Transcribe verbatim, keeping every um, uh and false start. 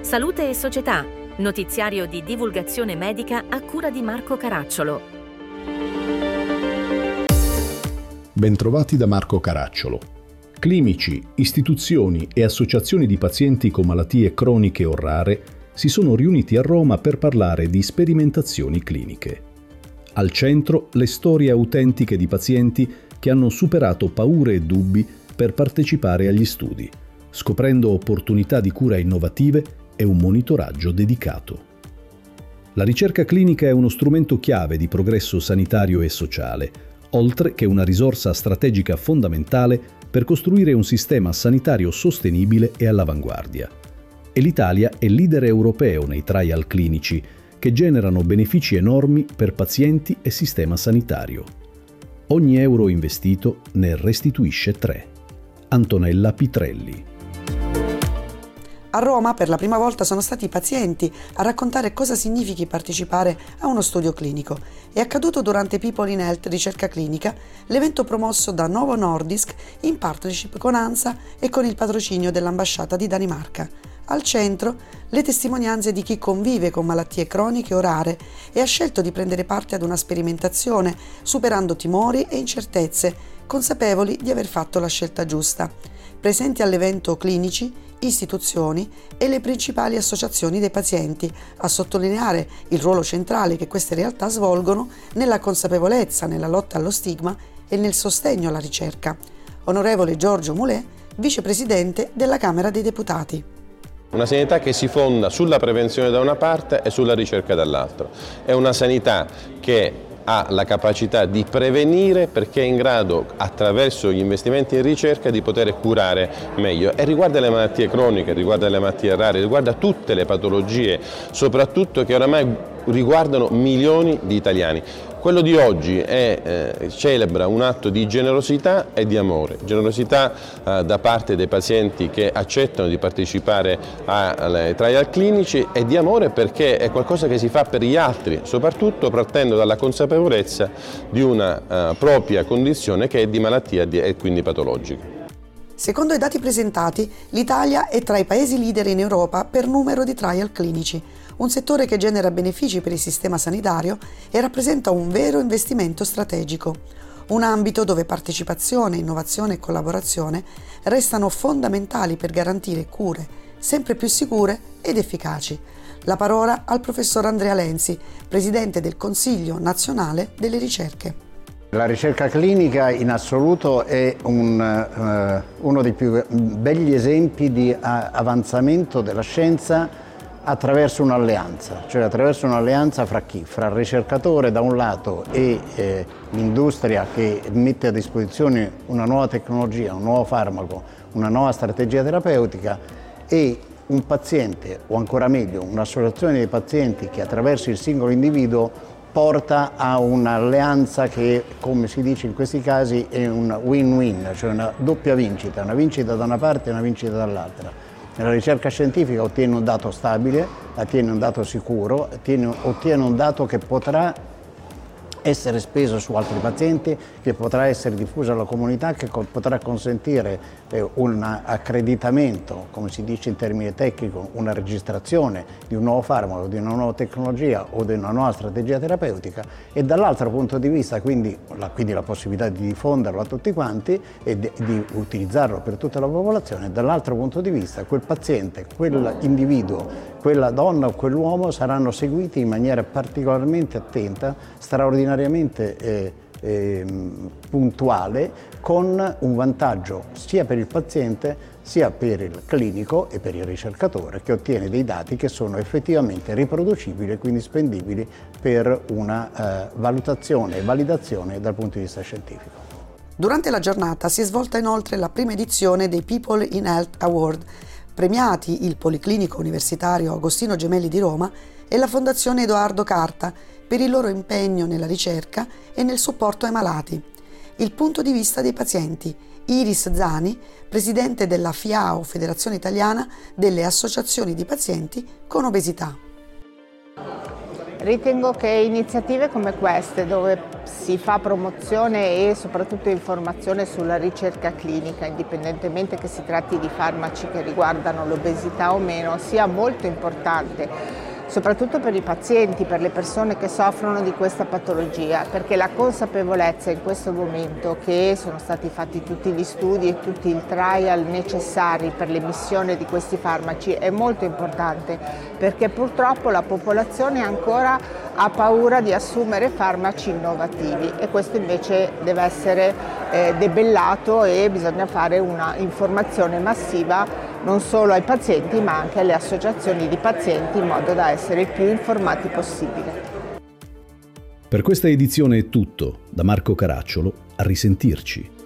Salute e Società, notiziario di divulgazione medica a cura di Marco Caracciolo. Bentrovati da Marco Caracciolo. Clinici, istituzioni e associazioni di pazienti con malattie croniche o rare si sono riuniti a Roma per parlare di sperimentazioni cliniche. Al centro le storie autentiche di pazienti che hanno superato paure e dubbi per partecipare agli studi, scoprendo opportunità di cura innovative e un monitoraggio dedicato. La ricerca clinica è uno strumento chiave di progresso sanitario e sociale, oltre che una risorsa strategica fondamentale per costruire un sistema sanitario sostenibile e all'avanguardia. E l'Italia è leader europeo nei trial clinici, che generano benefici enormi per pazienti e sistema sanitario. Ogni euro investito ne restituisce tre. Antonella Pitrelli. A Roma per la prima volta sono stati i pazienti a raccontare cosa significhi partecipare a uno studio clinico. È accaduto durante People in Health Ricerca Clinica, l'evento promosso da Novo Nordisk in partnership con ANSA e con il patrocinio dell'Ambasciata di Danimarca. Al centro le testimonianze di chi convive con malattie croniche o rare e ha scelto di prendere parte ad una sperimentazione, superando timori e incertezze, consapevoli di aver fatto la scelta giusta. Presenti all'evento clinici, istituzioni e le principali associazioni dei pazienti, a sottolineare il ruolo centrale che queste realtà svolgono nella consapevolezza, nella lotta allo stigma e nel sostegno alla ricerca. Onorevole Giorgio Mulè, vicepresidente della Camera dei Deputati. Una sanità che si fonda sulla prevenzione da una parte e sulla ricerca dall'altra. È una sanità che ha la capacità di prevenire perché è in grado, attraverso gli investimenti in ricerca, di poter curare meglio. E riguarda le malattie croniche, riguarda le malattie rare, riguarda tutte le patologie, soprattutto che oramai riguardano milioni di italiani. Quello di oggi è, eh, celebra un atto di generosità e di amore, generosità eh, da parte dei pazienti che accettano di partecipare ai trial clinici e di amore perché è qualcosa che si fa per gli altri, soprattutto partendo dalla consapevolezza di una eh, propria condizione che è di malattia e quindi patologica. Secondo i dati presentati, l'Italia è tra i paesi leader in Europa per numero di trial clinici, un settore che genera benefici per il sistema sanitario e rappresenta un vero investimento strategico, un ambito dove partecipazione, innovazione e collaborazione restano fondamentali per garantire cure sempre più sicure ed efficaci. La parola al professor Andrea Lenzi, presidente del Consiglio Nazionale delle Ricerche. La ricerca clinica in assoluto è un, uh, uno dei più begli esempi di uh, avanzamento della scienza attraverso un'alleanza, cioè attraverso un'alleanza fra chi? Fra il ricercatore da un lato e eh, l'industria che mette a disposizione una nuova tecnologia, un nuovo farmaco, una nuova strategia terapeutica e un paziente, o ancora meglio un'associazione dei pazienti che attraverso il singolo individuo porta a un'alleanza che, come si dice in questi casi, è un win-win, cioè una doppia vincita, una vincita da una parte e una vincita dall'altra. La ricerca scientifica ottiene un dato stabile, ottiene un dato sicuro, ottiene, ottiene un dato che potrà essere speso su altri pazienti, che potrà essere diffuso alla comunità, che potrà consentire eh, un accreditamento, come si dice in termini tecnici, una registrazione di un nuovo farmaco, di una nuova tecnologia o di una nuova strategia terapeutica e dall'altro punto di vista quindi la, quindi la possibilità di diffonderlo a tutti quanti e di, di utilizzarlo per tutta la popolazione, dall'altro punto di vista quel paziente, quell'individuo, quella donna o quell'uomo saranno seguiti in maniera particolarmente attenta, straordinariamente eh, eh, puntuale, con un vantaggio sia per il paziente sia per il clinico e per il ricercatore che ottiene dei dati che sono effettivamente riproducibili e quindi spendibili per una eh, valutazione e validazione dal punto di vista scientifico. Durante la giornata si è svolta inoltre la prima edizione dei People in Health Award, premiati il Policlinico Universitario Agostino Gemelli di Roma e la Fondazione Edoardo Carta per il loro impegno nella ricerca e nel supporto ai malati. Il punto di vista dei pazienti. Iris Zani, presidente della F I A O, Federazione Italiana delle Associazioni di Pazienti con Obesità. Ritengo che iniziative come queste, dove si fa promozione e soprattutto informazione sulla ricerca clinica, indipendentemente che si tratti di farmaci che riguardano l'obesità o meno, sia molto importante, soprattutto per i pazienti, per le persone che soffrono di questa patologia, perché la consapevolezza in questo momento che sono stati fatti tutti gli studi e tutti i trial necessari per l'emissione di questi farmaci è molto importante, perché purtroppo la popolazione ancora ha paura di assumere farmaci innovativi e questo invece deve essere eh, debellato e bisogna fare una informazione massiva non solo ai pazienti ma anche alle associazioni di pazienti in modo da essere il più informati possibile. Per questa edizione è tutto. Da Marco Caracciolo, a risentirci.